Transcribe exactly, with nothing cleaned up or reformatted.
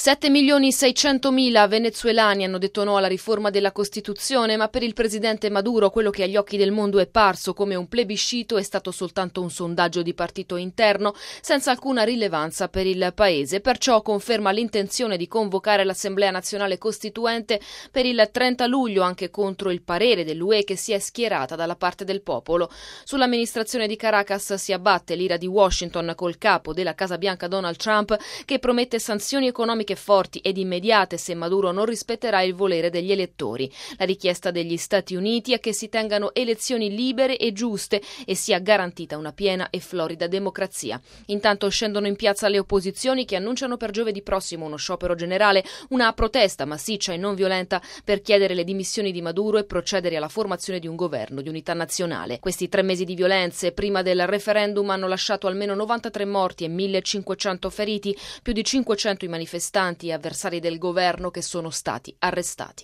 sette milioni seicentomila venezuelani hanno detto no alla riforma della Costituzione, ma per il presidente Maduro quello che agli occhi del mondo è parso come un plebiscito è stato soltanto un sondaggio di partito interno senza alcuna rilevanza per il paese. Perciò conferma l'intenzione di convocare l'Assemblea Nazionale Costituente per il trenta luglio, anche contro il parere dell'U E che si è schierata dalla parte del popolo. Sull'amministrazione di Caracas si abbatte l'ira di Washington col capo della Casa Bianca Donald Trump, che promette sanzioni economiche forti ed immediate se Maduro non rispetterà il volere degli elettori. La richiesta degli Stati Uniti è che si tengano elezioni libere e giuste e sia garantita una piena e florida democrazia. Intanto scendono in piazza le opposizioni che annunciano per giovedì prossimo uno sciopero generale, una protesta massiccia e non violenta per chiedere le dimissioni di Maduro e procedere alla formazione di un governo di unità nazionale. Questi tre mesi di violenze prima del referendum hanno lasciato almeno novantatré morti e millecinquecento feriti, più di cinquecento i manifestanti e avversari del governo che sono stati arrestati.